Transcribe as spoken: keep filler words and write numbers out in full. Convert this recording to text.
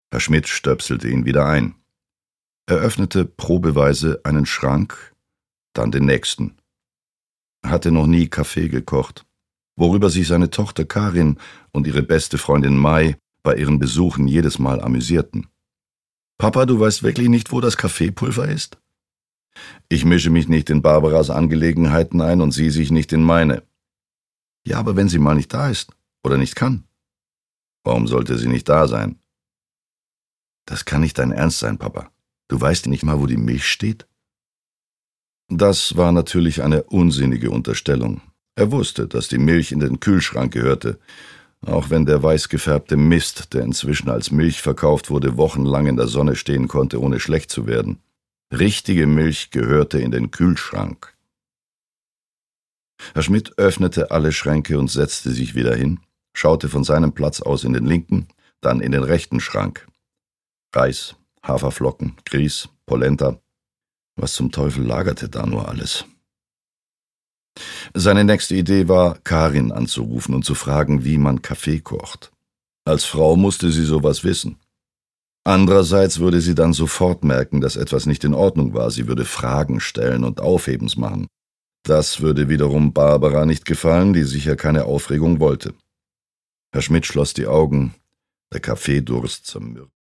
Herr Schmidt stöpselte ihn wieder ein. Er öffnete probeweise einen Schrank, dann den nächsten. Er hatte noch nie Kaffee gekocht, worüber sich seine Tochter Karin und ihre beste Freundin Mai bei ihren Besuchen jedes Mal amüsierten. »Papa, du weißt wirklich nicht, wo das Kaffeepulver ist?« »Ich mische mich nicht in Barbaras Angelegenheiten ein und sie sich nicht in meine.« »Ja, aber wenn sie mal nicht da ist oder nicht kann?« »Warum sollte sie nicht da sein?« »Das kann nicht dein Ernst sein, Papa. Du weißt nicht mal, wo die Milch steht?« Das war natürlich eine unsinnige Unterstellung. Er wusste, dass die Milch in den Kühlschrank gehörte, auch wenn der weiß gefärbte Mist, der inzwischen als Milch verkauft wurde, wochenlang in der Sonne stehen konnte, ohne schlecht zu werden. Richtige Milch gehörte in den Kühlschrank. Herr Schmidt öffnete alle Schränke und setzte sich wieder hin, schaute von seinem Platz aus in den linken, dann in den rechten Schrank. Reis, Haferflocken, Grieß, Polenta. Was zum Teufel lagerte da nur alles? Seine nächste Idee war, Karin anzurufen und zu fragen, wie man Kaffee kocht. Als Frau musste sie sowas wissen. Andererseits würde sie dann sofort merken, dass etwas nicht in Ordnung war. Sie würde Fragen stellen und Aufhebens machen. Das würde wiederum Barbara nicht gefallen, die sicher keine Aufregung wollte. Herr Schmidt schloss die Augen. Der Kaffeedurst zermürbte.